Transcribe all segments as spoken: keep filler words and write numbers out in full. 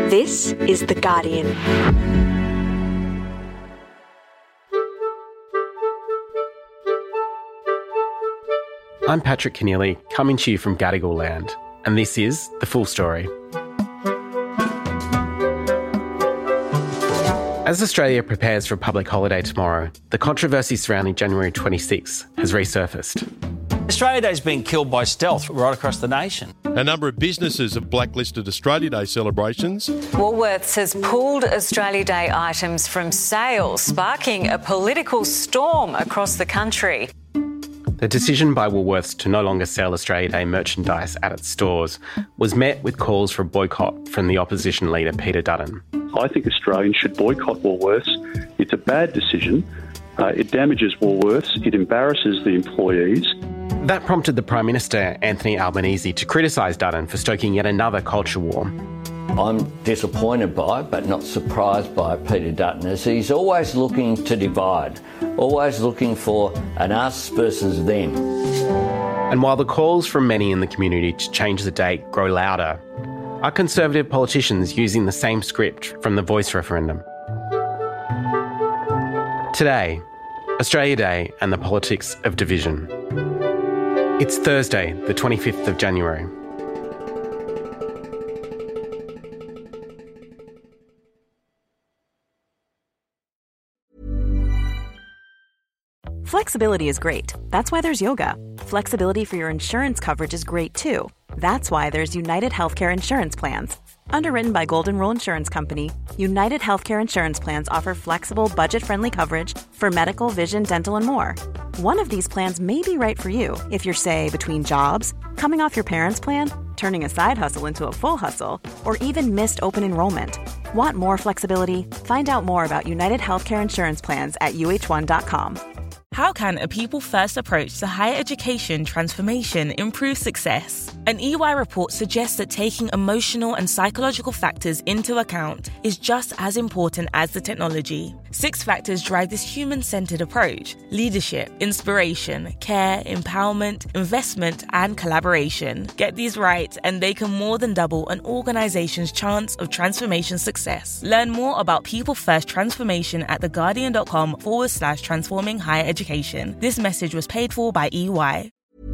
This is The Guardian. I'm Patrick Keneally, coming to you from Gadigal land, and this is The Full Story. As Australia prepares for a public holiday tomorrow, the controversy surrounding January twenty-sixth has resurfaced. Australia Day is being killed by stealth right across the nation. A number of businesses have blacklisted Australia Day celebrations. Woolworths has pulled Australia Day items from sale, sparking a political storm across the country. The decision by Woolworths to no longer sell Australia Day merchandise at its stores was met with calls for a boycott from the opposition leader Peter Dutton. I think Australians should boycott Woolworths. It's a bad decision. Uh, it damages Woolworths. It embarrasses the employees. That prompted the Prime Minister, Anthony Albanese, to criticise Dutton for stoking yet another culture war. I'm disappointed by, but not surprised by Peter Dutton, as he's always looking to divide, always looking for an us versus them. And while the calls from many in the community to change the date grow louder, are Conservative politicians using the same script from the Voice referendum? Today, Australia Day and the politics of division. It's Thursday, the twenty-fifth of January. Flexibility is great. That's why there's yoga. Flexibility for your insurance coverage is great too. That's why there's United Healthcare Insurance Plans. Underwritten by Golden Rule Insurance Company, United Healthcare Insurance Plans offer flexible, budget-friendly coverage for medical, vision, dental, and more. One of these plans may be right for you if you're, say, between jobs, coming off your parents' plan, turning a side hustle into a full hustle, or even missed open enrollment. Want more flexibility? Find out more about United Healthcare Insurance Plans at U H one dot com. How can a people-first approach to higher education transformation improve success? An E Y report suggests that taking emotional and psychological factors into account is just as important as the technology. Six factors drive this human-centered approach: leadership, inspiration, care, empowerment, investment, and collaboration. Get these right, and they can more than double an organization's chance of transformation success. Learn more about people-first transformation at theguardian.com forward slash transforming higher education. This message was paid for by E Y.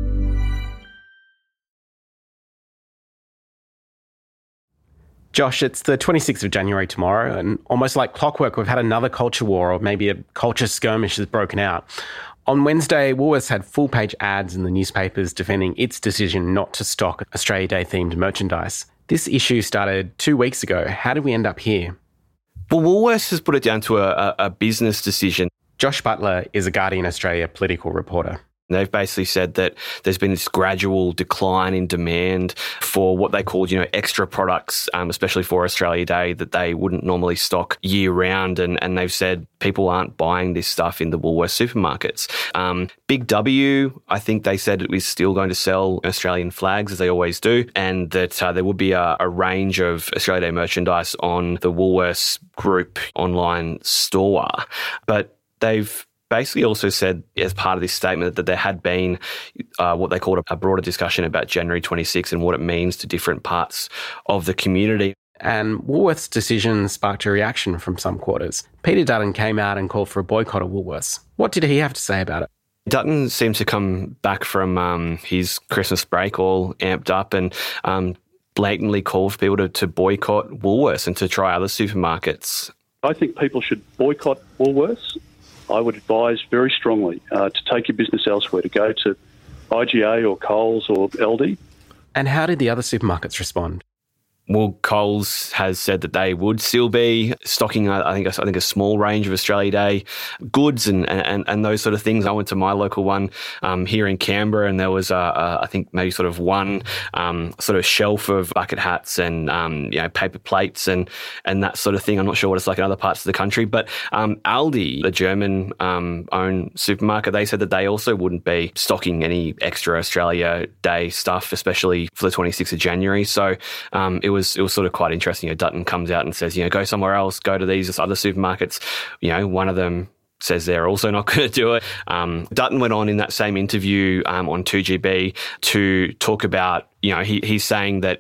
Josh, it's the twenty-sixth of January tomorrow, and almost like clockwork, we've had another culture war, or maybe a culture skirmish has broken out. On Wednesday, Woolworths had full-page ads in the newspapers defending its decision not to stock Australia Day-themed merchandise. This issue started two weeks ago. How did we end up here? Well, Woolworths has put it down to a, a business decision. Josh Butler is a Guardian Australia political reporter. They've basically said that there's been this gradual decline in demand for what they called, you know, extra products, um, especially for Australia Day, that they wouldn't normally stock year round. And, and they've said people aren't buying this stuff in the Woolworths supermarkets. Um, Big W, I think they said it was still going to sell Australian flags, as they always do, and that uh, there would be a, a range of Australia Day merchandise on the Woolworths Group online store. But they've basically also said, as part of this statement, that there had been uh, what they called a, a broader discussion about January twenty-sixth and what it means to different parts of the community. And Woolworths' decision sparked a reaction from some quarters. Peter Dutton came out and called for a boycott of Woolworths. What did he have to say about it? Dutton seemed to come back from um, his Christmas break all amped up and um, blatantly called for people to, to boycott Woolworths and to try other supermarkets. I think people should boycott Woolworths. I would advise very strongly uh, to take your business elsewhere, to go to I G A or Coles or Aldi. And how did the other supermarkets respond? Well, Coles has said that they would still be stocking, I think, I think a small range of Australia Day goods and, and, and those sort of things. I went to my local one um, here in Canberra, and there was, a, a, I think, maybe sort of one um, sort of shelf of bucket hats and um, you know paper plates and and that sort of thing. I'm not sure what it's like in other parts of the country, but um, Aldi, the German-owned um, supermarket, they said that they also wouldn't be stocking any extra Australia Day stuff, especially for the twenty-sixth of January. So um, it was it was sort of quite interesting. You know, Dutton comes out and says, you know, go somewhere else, go to these other supermarkets. You know, one of them says they're also not going to do it. Um, Dutton went on in that same interview um, on two G B to talk about, you know, he, he's saying that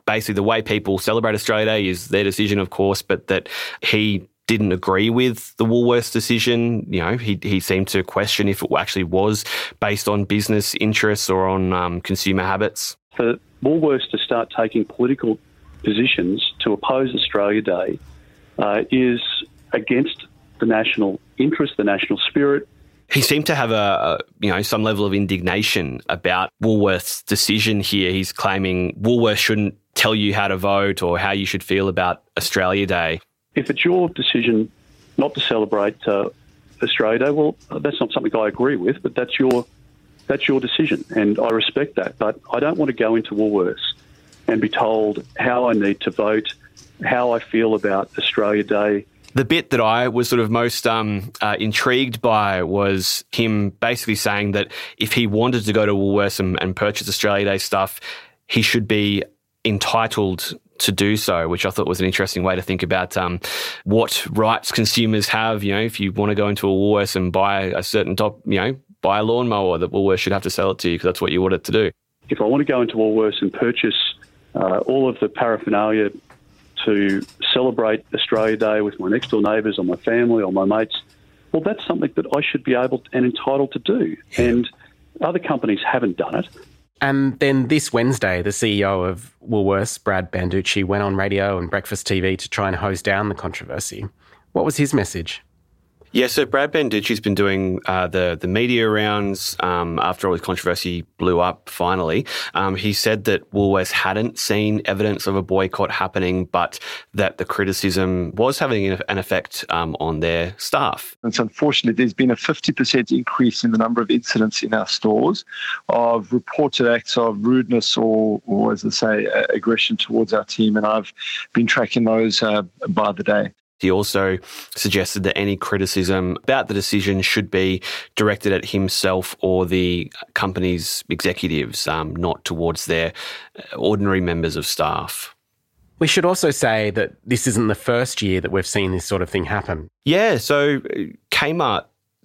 basically the way people celebrate Australia Day is their decision, of course, but that he didn't agree with the Woolworths decision. You know, he he seemed to question if it actually was based on business interests or on um, consumer habits. For Woolworths to start taking political positions to oppose Australia Day uh, is against the national interest, the national spirit. He seemed to have a, a, you know, some level of indignation about Woolworths' decision here. He's claiming Woolworths shouldn't tell you how to vote or how you should feel about Australia Day. If it's your decision not to celebrate uh, Australia Day, well, that's not something I agree with, but that's your that's your decision, and I respect that. But I don't want to go into Woolworths and be told how I need to vote, how I feel about Australia Day. The bit that I was sort of most um, uh, intrigued by was him basically saying that if he wanted to go to Woolworths and, and purchase Australia Day stuff, he should be entitled to do so, which I thought was an interesting way to think about um, what rights consumers have. You know, if you want to go into a Woolworths and buy a certain top, you know, buy a lawnmower, that Woolworths should have to sell it to you because that's what you want it to do. If I want to go into Woolworths and purchase uh, all of the paraphernalia to celebrate Australia Day with my next door neighbours or my family or my mates, well, that's something that I should be able and entitled to do. And other companies haven't done it. And then this Wednesday, the C E O of Woolworths, Brad Banducci, went on radio and Breakfast T V to try and hose down the controversy. What was his message? Yeah, so Brad Banducci's been doing uh, the the media rounds um, after all this controversy blew up finally. Um, he said that Woolworths hadn't seen evidence of a boycott happening, but that the criticism was having an effect um, on their staff. And so unfortunately, there's been a fifty percent increase in the number of incidents in our stores of reported acts of rudeness or, or as I say, uh, aggression towards our team. And I've been tracking those uh, by the day. He also suggested that any criticism about the decision should be directed at himself or the company's executives, um, not towards their ordinary members of staff. We should also say that this isn't the first year that we've seen this sort of thing happen. Yeah, so Kmart,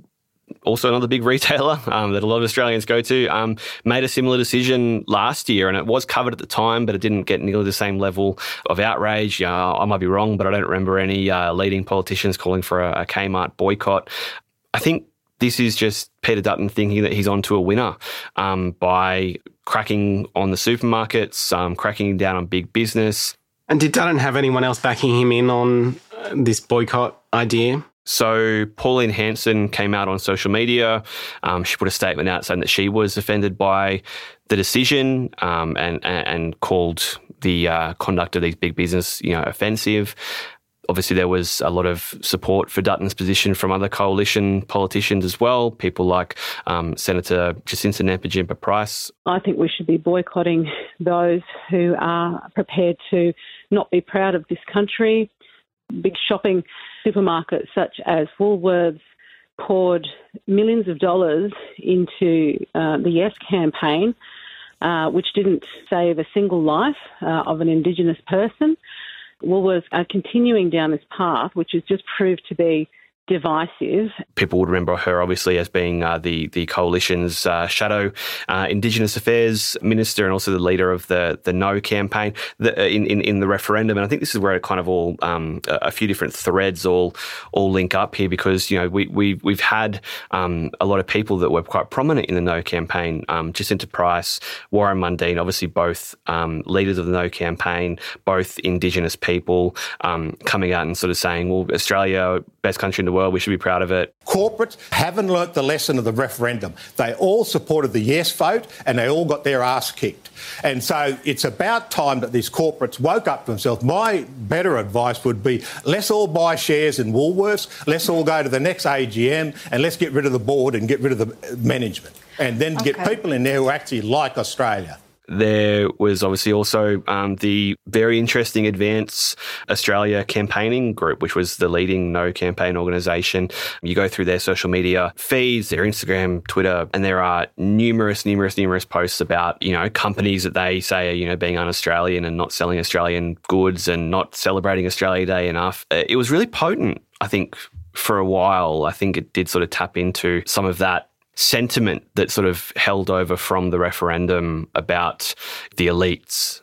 also another big retailer um, that a lot of Australians go to, um, made a similar decision last year, and it was covered at the time, but it didn't get nearly the same level of outrage. Uh, I might be wrong, but I don't remember any uh, leading politicians calling for a, a Kmart boycott. I think this is just Peter Dutton thinking that he's onto a winner um, by cracking on the supermarkets, um, cracking down on big business. And did Dutton have anyone else backing him in on uh, this boycott idea? So Pauline Hanson came out on social media. Um, she put a statement out saying that she was offended by the decision um, and, and and called the uh, conduct of these big business, you know, offensive. Obviously, there was a lot of support for Dutton's position from other coalition politicians as well, people like um, Senator Jacinta Nampijinpa-Price. I think we should be boycotting those who are prepared to not be proud of this country. Big shopping supermarkets such as Woolworths poured millions of dollars into uh, the Yes campaign, uh, which didn't save a single life uh, of an Indigenous person. Woolworths are continuing down this path, which has just proved to be divisive. People would remember her obviously as being uh, the the coalition's uh, shadow uh, Indigenous Affairs Minister and also the leader of the the No campaign the, uh, in, in in the referendum. And I think this is where it kind of all um, a few different threads all all link up here, because you know we we we've had um, a lot of people that were quite prominent in the No campaign. Um, Jacinta Price, Warren Mundine, obviously both um, leaders of the No campaign, both Indigenous people, um, coming out and sort of saying, well, Australia, best country in the world, we should be proud of it. Corporates haven't learnt the lesson of the referendum. They all supported the yes vote and they all got their ass kicked. And so it's about time that these corporates woke up to themselves. My better advice would be, let's all buy shares in Woolworths, let's all go to the next A G M and let's get rid of the board and get rid of the management, and then okay. get people in there who actually like Australia. There was obviously also um, the very interesting Advance Australia campaigning group, which was the leading No campaign organisation. You go through their social media feeds, their Instagram, Twitter, and there are numerous, numerous, numerous posts about, you know, companies that they say are, you know, being un-Australian and not selling Australian goods and not celebrating Australia Day enough. It was really potent, I think, for a while. I think it did sort of tap into some of that sentiment that sort of held over from the referendum about the elites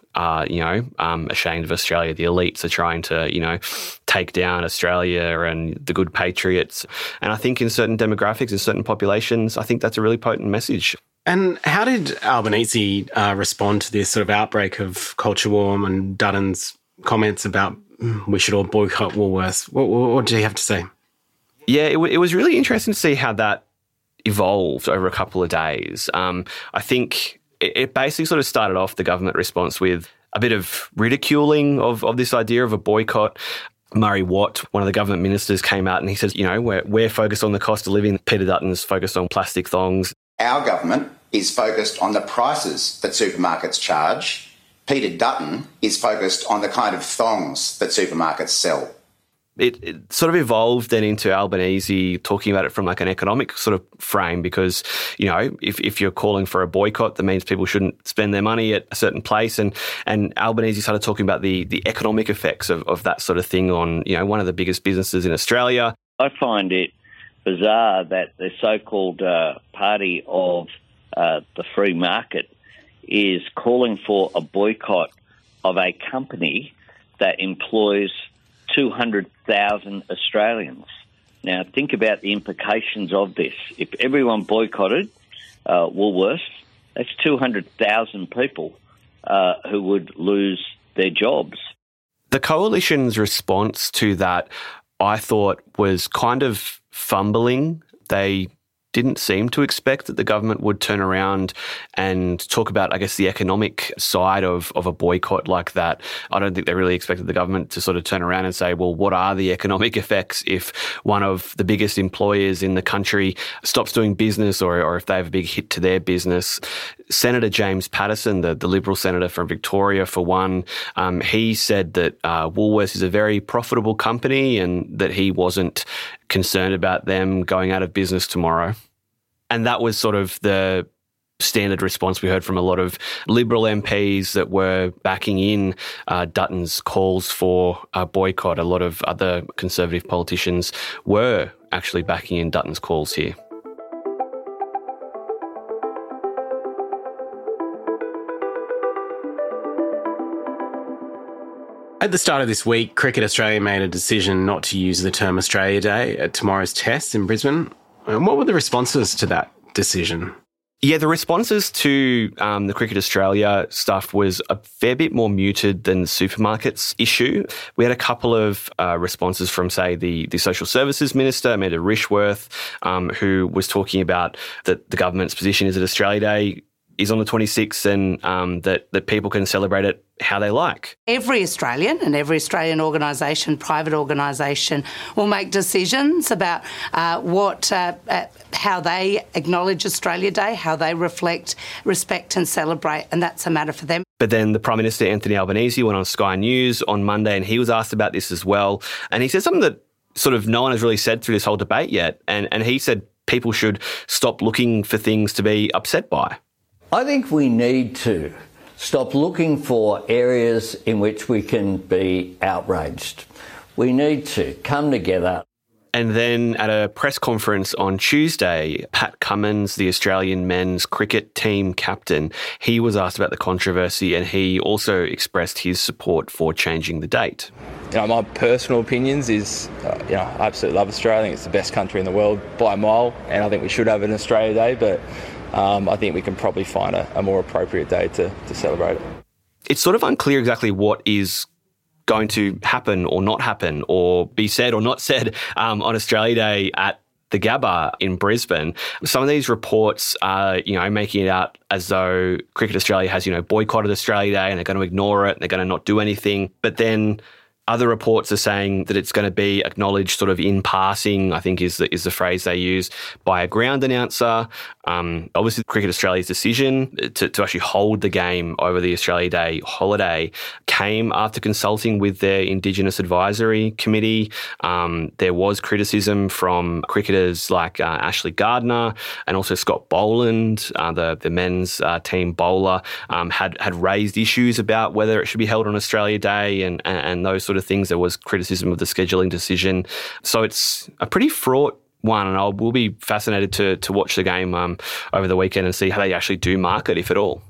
are, you know, um, ashamed of Australia. The elites are trying to, you know, take down Australia and the good patriots. And I think in certain demographics, in certain populations, I think that's a really potent message. And how did Albanese uh, respond to this sort of outbreak of culture war and Dutton's comments about mm, we should all boycott Woolworths? What, what, what did he have to say? Yeah, it, w- it was really interesting to see how that evolved over a couple of days. Um, I think it, it basically sort of started off the government response with a bit of ridiculing of, of this idea of a boycott. Murray Watt, one of the government ministers, came out and he says, you know, we're, we're focused on the cost of living. Peter Dutton's focused on plastic thongs. Our government is focused on the prices that supermarkets charge. Peter Dutton is focused on the kind of thongs that supermarkets sell. It, it sort of evolved then into Albanese talking about it from like an economic sort of frame because, you know, if, if you're calling for a boycott, that means people shouldn't spend their money at a certain place. And, and Albanese started talking about the, the economic effects of, of that sort of thing on, you know, one of the biggest businesses in Australia. I find it bizarre that the so-called uh, party of uh, the free market is calling for a boycott of a company that employs two hundred thousand Australians. Now, think about the implications of this. If everyone boycotted uh, Woolworths, that's two hundred thousand people uh, who would lose their jobs. The Coalition's response to that, I thought, was kind of fumbling. They didn't seem to expect that the government would turn around and talk about, I guess, the economic side of, of a boycott like that. I don't think they really expected the government to sort of turn around and say, well, what are the economic effects if one of the biggest employers in the country stops doing business or, or if they have a big hit to their business? Senator James Paterson, the, the Liberal senator from Victoria, for one, um, he said that uh, Woolworths is a very profitable company and that he wasn't concerned about them going out of business tomorrow. And that was sort of the standard response we heard from a lot of Liberal M Ps that were backing in uh, Dutton's calls for a boycott. A lot of other Conservative politicians were actually backing in Dutton's calls here. At the start of this week, Cricket Australia made a decision not to use the term Australia Day at tomorrow's test in Brisbane. And what were the responses to that decision? Yeah, the responses to um, the Cricket Australia stuff was a fair bit more muted than the supermarkets issue. We had a couple of uh, responses from, say, the, the Social Services Minister, Amanda Rishworth, um, who was talking about that the government's position is that Australia Day is on the twenty-sixth and um, that, that people can celebrate it how they like. Every Australian and every Australian organisation, private organisation, will make decisions about uh, what, uh, uh, how they acknowledge Australia Day, how they reflect, respect and celebrate, and that's a matter for them. But then the Prime Minister, Anthony Albanese, went on Sky News on Monday and he was asked about this as well. And he said something that sort of no one has really said through this whole debate yet. And, and he said people should stop looking for things to be upset by. I think we need to stop looking for areas in which we can be outraged. We need to come together. And then at a press conference on Tuesday, Pat Cummins, the Australian men's cricket team captain, he was asked about the controversy and he also expressed his support for changing the date. You know, my personal opinions is, uh, you know, I absolutely love Australia. I think it's the best country in the world by a mile, and I think we should have an Australia Day, but Um, I think we can probably find a, a more appropriate day to, to celebrate it. It's sort of unclear exactly what is going to happen or not happen or be said or not said um, on Australia Day at the Gabba in Brisbane. Some of these reports are, you know, making it out as though Cricket Australia has, you know, boycotted Australia Day and they're going to ignore it and they're going to not do anything. But then other reports are saying that it's going to be acknowledged sort of in passing, I think is the, is the phrase they use, by a ground announcer. Um, obviously, Cricket Australia's decision to, to actually hold the game over the Australia Day holiday came after consulting with their Indigenous Advisory Committee. Um, there was criticism from cricketers like uh, Ashley Gardner and also Scott Boland, uh, the, the men's uh, team bowler, um, had, had raised issues about whether it should be held on Australia Day and, and, and those sort of things. There was criticism of the scheduling decision. So it's a pretty fraught one, and I will be fascinated to to watch the game um, over the weekend and see how they actually do mark it, if at all.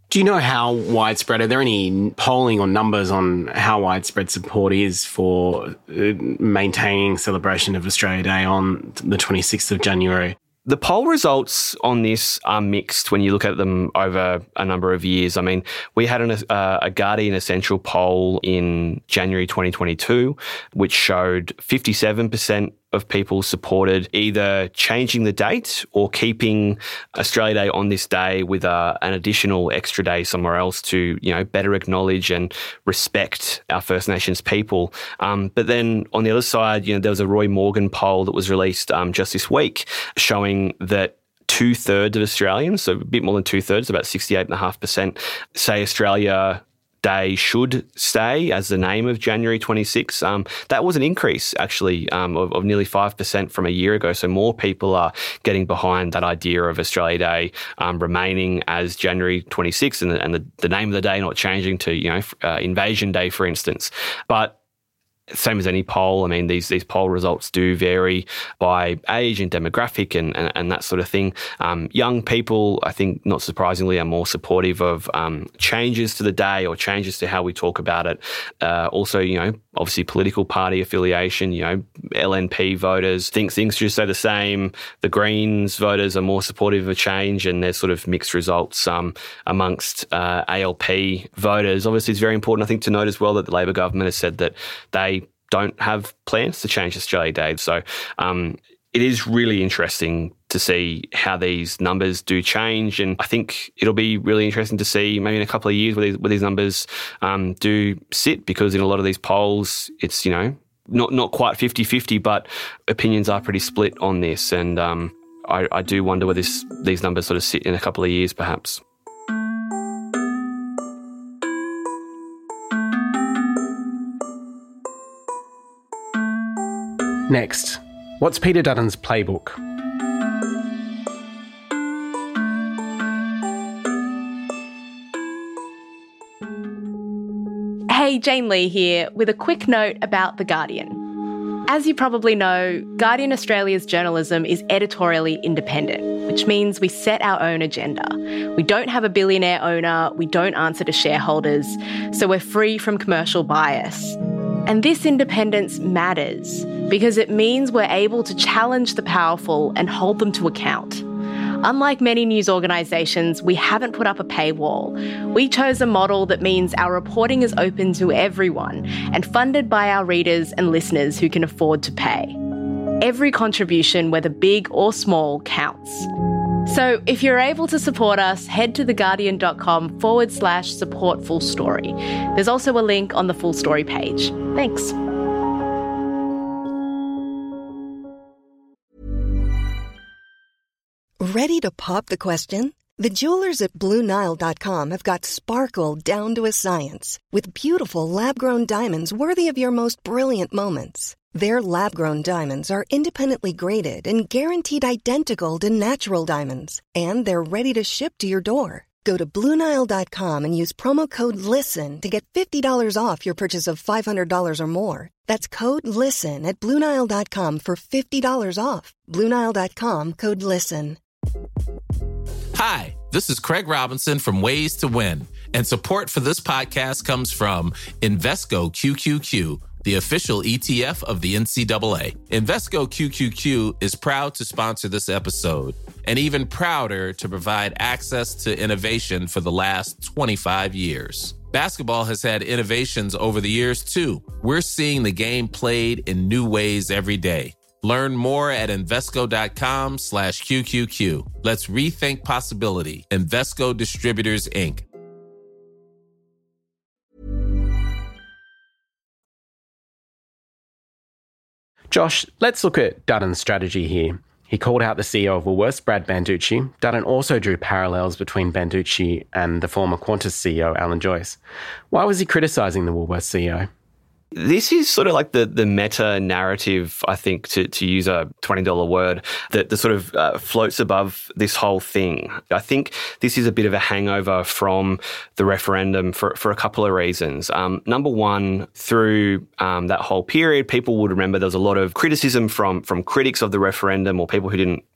Do you know how widespread, are there any polling or numbers on how widespread support is for uh, maintaining celebration of Australia Day on the twenty-sixth of January? The poll results on this are mixed when you look at them over a number of years. I mean, we had an, uh, a Guardian Essential poll in January twenty twenty-two, which showed fifty-seven percent of people supported either changing the date or keeping Australia Day on this day with uh, an additional extra day somewhere else to, you know, better acknowledge and respect our First Nations people. Um, but then on the other side, you know, there was a Roy Morgan poll that was released um, just this week showing that two-thirds of Australians, so a bit more than two-thirds, about sixty-eight point five percent, say Australia Day should stay as the name of January twenty-sixth. Um, that was an increase, actually, um, of, of nearly five percent from a year ago. So more people are getting behind that idea of Australia Day um, remaining as January twenty-sixth and, the, and the, the name of the day not changing to, you know, uh, Invasion Day, for instance. But same as any poll, I mean, these these poll results do vary by age and demographic and, and, and that sort of thing. Um, young people, I think, not surprisingly, are more supportive of um, changes to the day or changes to how we talk about it. Uh, also, you know, obviously political party affiliation, you know, L N P voters think things should stay the same. The Greens voters are more supportive of a change, and there's sort of mixed results um, amongst uh, A L P voters. Obviously, it's very important, I think, to note as well that the Labor government has said that they don't have plans to change Australia Day. So um, it is really interesting to see how these numbers do change. And I think it'll be really interesting to see maybe in a couple of years where these, where these numbers um, do sit, because in a lot of these polls, it's, you know, not, not quite fifty-fifty, but opinions are pretty split on this. And um, I, I do wonder where this, these numbers sort of sit in a couple of years, perhaps. Next, what's Peter Dutton's playbook? Hey, Jane Lee here with a quick note about The Guardian. As you probably know, Guardian Australia's journalism is editorially independent, which means we set our own agenda. We don't have a billionaire owner, we don't answer to shareholders, so we're free from commercial bias. And this independence matters because it means we're able to challenge the powerful and hold them to account. Unlike many news organisations, we haven't put up a paywall. We chose a model that means our reporting is open to everyone and funded by our readers and listeners who can afford to pay. Every contribution, whether big or small, counts. So if you're able to support us, head to theguardian.com forward slash support full story. There's also a link on the full story page. Thanks. Ready to pop the question? The jewelers at Blue Nile dot com have got sparkle down to a science with beautiful lab-grown diamonds worthy of your most brilliant moments. Their lab-grown diamonds are independently graded and guaranteed identical to natural diamonds, and they're ready to ship to your door. Go to Blue Nile dot com and use promo code LISTEN to get fifty dollars off your purchase of five hundred dollars or more. That's code LISTEN at Blue Nile dot com for fifty dollars off. Blue Nile dot com, code LISTEN. Hi, this is Craig Robinson from Ways to Win, and support for this podcast comes from Invesco Q Q Q, the official E T F of the N C double A. Invesco Q Q Q is proud to sponsor this episode, and even prouder to provide access to innovation for the last twenty-five years. Basketball has had innovations over the years, too. We're seeing the game played in new ways every day. Learn more at Invesco.com slash QQQ. Let's rethink possibility. Invesco Distributors, Incorporated. Josh, let's look at Dutton's strategy here. He called out the C E O of Woolworths, Brad Banducci. Dutton also drew parallels between Banducci and the former Qantas C E O, Alan Joyce. Why was he criticising the Woolworths C E O? This is sort of like the the meta narrative, I think, to, to use a twenty dollar word, that, that sort of uh, floats above this whole thing. I think this is a bit of a hangover from the referendum for, for a couple of reasons. Um, number one, through um, that whole period, people would remember there was a lot of criticism from, from critics of the referendum or people who didn't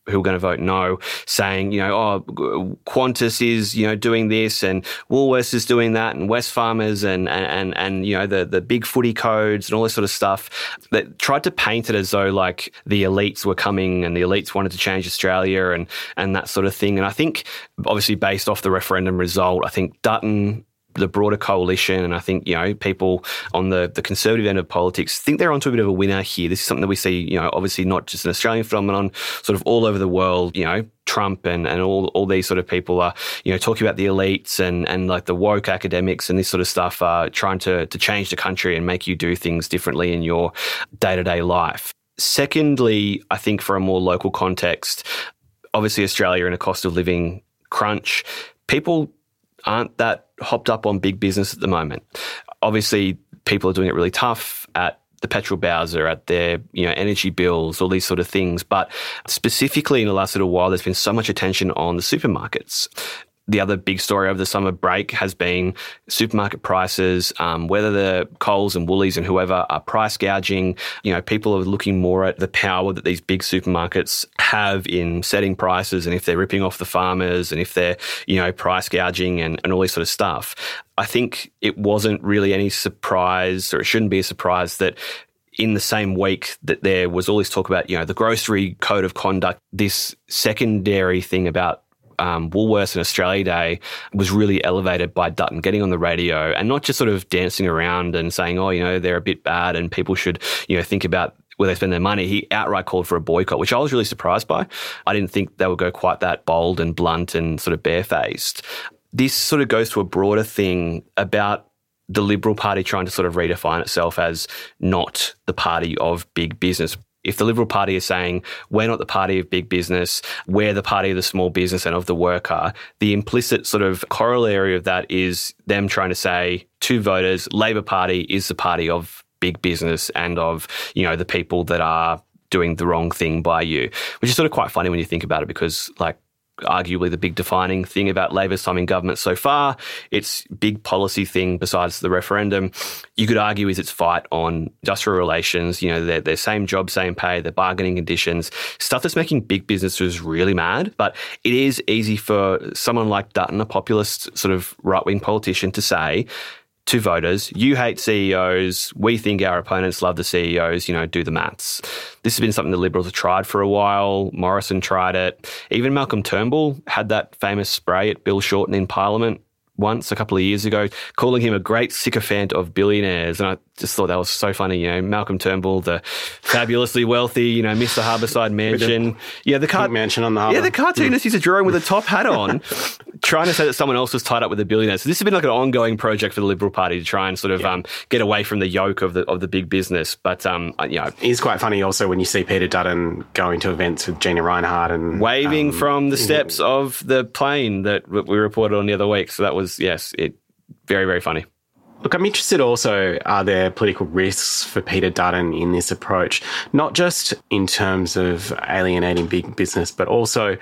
who are going to vote no, saying, you know, oh, Qantas is, you know, doing this and Woolworths is doing that and Wesfarmers and, and, and, and you know, the, the big footy codes and all this sort of stuff that tried to paint it as though like the elites were coming and the elites wanted to change Australia and, and that sort of thing. And I think obviously based off the referendum result, I think Dutton, the broader coalition, and I think, you know, people on the, the conservative end of politics think they're onto a bit of a winner here. This is something that we see, you know, obviously not just an Australian phenomenon, sort of all over the world, you know, Trump and, and all, all these sort of people are, you know, talking about the elites and, and like the woke academics and this sort of stuff, uh, trying to, to change the country and make you do things differently in your day-to-day life. Secondly, I think for a more local context, obviously Australia in a cost of living crunch, people aren't that hopped up on big business at the moment. Obviously, people are doing it really tough at the petrol bowser, at their, you know, energy bills, all these sort of things. But specifically in the last little while, there's been so much attention on the supermarkets. The other big story over the summer break has been supermarket prices, um, whether the Coles and Woolies and whoever are price gouging. You know, people are looking more at the power that these big supermarkets have in setting prices and if they're ripping off the farmers and if they're, you know, price gouging and, and all this sort of stuff. I think it wasn't really any surprise, or it shouldn't be a surprise, that in the same week that there was all this talk about, you know, the grocery code of conduct, this secondary thing about Um, Woolworths and Australia Day was really elevated by Dutton getting on the radio and not just sort of dancing around and saying, oh, you know, they're a bit bad and people should, you know, think about where they spend their money. He outright called for a boycott, which I was really surprised by. I didn't think they would go quite that bold and blunt and sort of barefaced. This sort of goes to a broader thing about the Liberal Party trying to sort of redefine itself as not the party of big business. If the Liberal Party is saying, we're not the party of big business, we're the party of the small business and of the worker, the implicit sort of corollary of that is them trying to say to voters, Labor Party is the party of big business and of, you know, the people that are doing the wrong thing by you, which is sort of quite funny when you think about it because, like, arguably the big defining thing about Labor's time in government so far, its big policy thing besides the referendum, you could argue is its fight on industrial relations, you know, their, their same job, same pay, their bargaining conditions, stuff that's making big businesses really mad. But it is easy for someone like Dutton, a populist sort of right-wing politician, to say to voters, you hate C E Os, we think our opponents love the C E Os, you know, do the maths. This has been something the Liberals have tried for a while. Morrison tried it. Even Malcolm Turnbull had that famous spray at Bill Shorten in Parliament once a couple of years ago, calling him a great sycophant of billionaires. And I just thought that was so funny. You know, Malcolm Turnbull, the fabulously wealthy, you know, Mister Harbourside Mansion. Yeah, the car- mansion on the harbour. Yeah, the cartoonist used to draw him with a top hat on, trying to say that someone else was tied up with a billionaire. So this has been like an ongoing project for the Liberal Party to try and sort of yeah. um, get away from the yoke of the of the big business. But um, you know, it's quite funny also when you see Peter Dutton going to events with Gina Rinehart and waving um, from the steps yeah. of the plane that we reported on the other week. So that was yes, it very very funny. Look, I'm interested also, are there political risks for Peter Dutton in this approach? Not just in terms of alienating big business, but also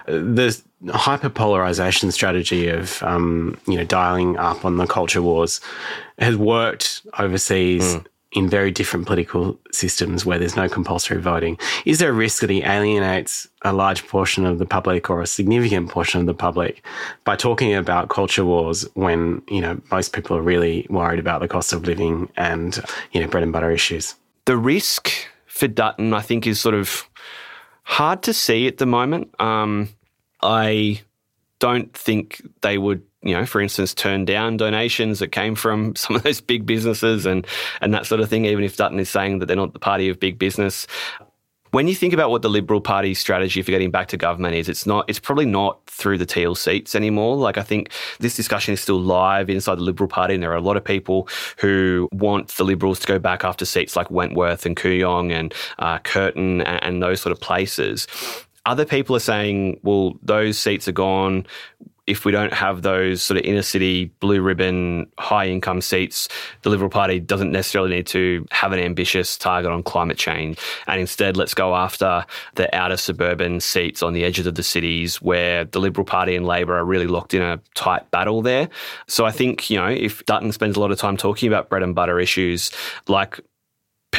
the hyperpolarisation strategy of, um, you know, dialing up on the culture wars has worked overseas mm. in very different political systems where there's no compulsory voting. Is there a risk that he alienates a large portion of the public or a significant portion of the public by talking about culture wars when, you know, most people are really worried about the cost of living and, you know, bread and butter issues? The risk for Dutton, I think, is sort of hard to see at the moment. Um, I don't think they would, you know, for instance, turn down donations that came from some of those big businesses and, and that sort of thing, even if Dutton is saying that they're not the party of big business. When you think about what the Liberal Party's strategy for getting back to government is, it's not. It's probably not through the teal seats anymore. Like, I think this discussion is still live inside the Liberal Party, and there are a lot of people who want the Liberals to go back after seats like Wentworth and Kooyong and uh, Curtin and, and those sort of places. Other people are saying, well, those seats are gone. If we don't have those sort of inner city, blue ribbon, high income seats, the Liberal Party doesn't necessarily need to have an ambitious target on climate change. And instead, let's go after the outer suburban seats on the edges of the cities where the Liberal Party and Labor are really locked in a tight battle there. So I think, you know, if Dutton spends a lot of time talking about bread and butter issues like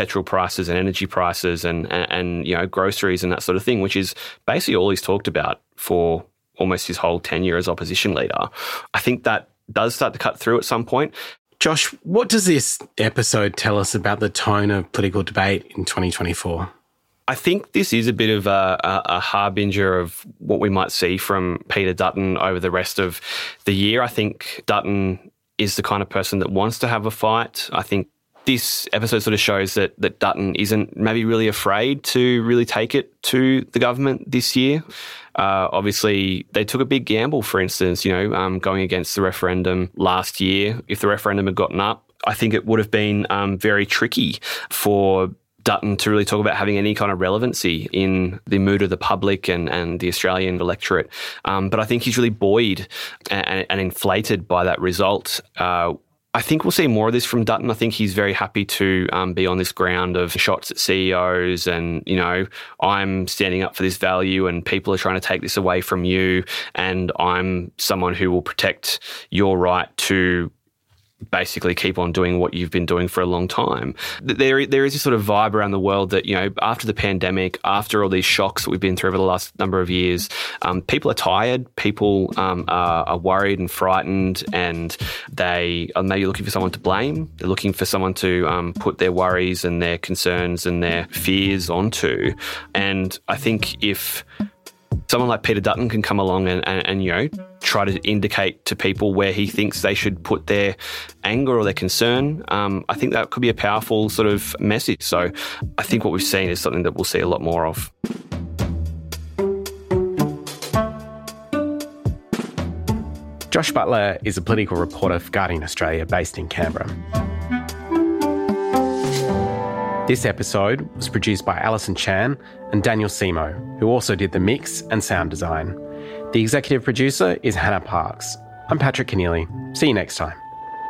petrol prices and energy prices and, and, and, you know, groceries and that sort of thing, which is basically all he's talked about for almost his whole tenure as opposition leader. I think that does start to cut through at some point. Josh, what does this episode tell us about the tone of political debate in twenty twenty-four? I think this is a bit of a, a, a harbinger of what we might see from Peter Dutton over the rest of the year. I think Dutton is the kind of person that wants to have a fight. I think this episode sort of shows that that Dutton isn't maybe really afraid to really take it to the government this year. Uh, obviously, they took a big gamble, for instance, you know, um, going against the referendum last year. If the referendum had gotten up, I think it would have been um, very tricky for Dutton to really talk about having any kind of relevancy in the mood of the public and, and the Australian electorate. Um, but I think he's really buoyed and, and inflated by that result. Uh, I think we'll see more of this from Dutton. I think he's very happy to um, be on this ground of shots at C E Os and, you know, I'm standing up for this value and people are trying to take this away from you and I'm someone who will protect your right to basically keep on doing what you've been doing for a long time. There, there is this sort of vibe around the world that, you know, after the pandemic, after all these shocks that we've been through over the last number of years, um, people are tired, people um, are, are worried and frightened, and they are maybe looking for someone to blame. They're looking for someone to um, put their worries and their concerns and their fears onto. And I think if someone like Peter Dutton can come along and, and, and, you know, try to indicate to people where he thinks they should put their anger or their concern, um, I think that could be a powerful sort of message. So I think what we've seen is something that we'll see a lot more of. Josh Butler is a political reporter for Guardian Australia based in Canberra. This episode was produced by Alison Chan and Daniel Simo, who also did the mix and sound design. The executive producer is Hannah Parks. I'm Patrick Keneally. See you next time.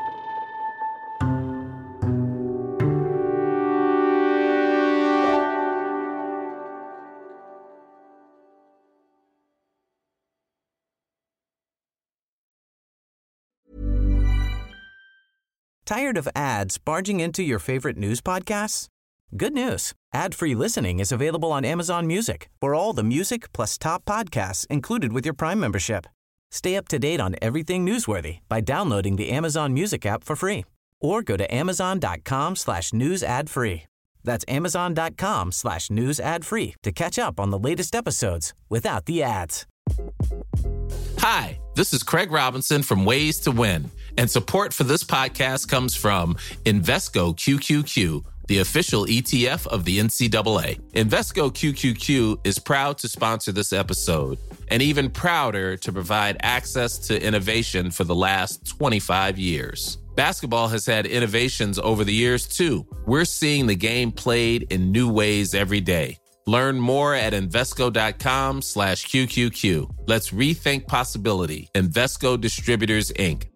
Tired of ads barging into your favorite news podcasts? Good news. Ad-free listening is available on Amazon Music for all the music plus top podcasts included with your Prime membership. Stay up to date on everything newsworthy by downloading the Amazon Music app for free or go to amazon.com slash news ad free. That's amazon.com slash news ad free to catch up on the latest episodes without the ads. Hi, this is Craig Robinson from Ways to Win, and support for this podcast comes from Invesco Q Q Q, the official E T F of the N C double A. Invesco Q Q Q is proud to sponsor this episode, and even prouder to provide access to innovation for the last twenty-five years. Basketball has had innovations over the years, too. We're seeing the game played in new ways every day. Learn more at Invesco.com slash QQQ. Let's rethink possibility. Invesco Distributors, Incorporated.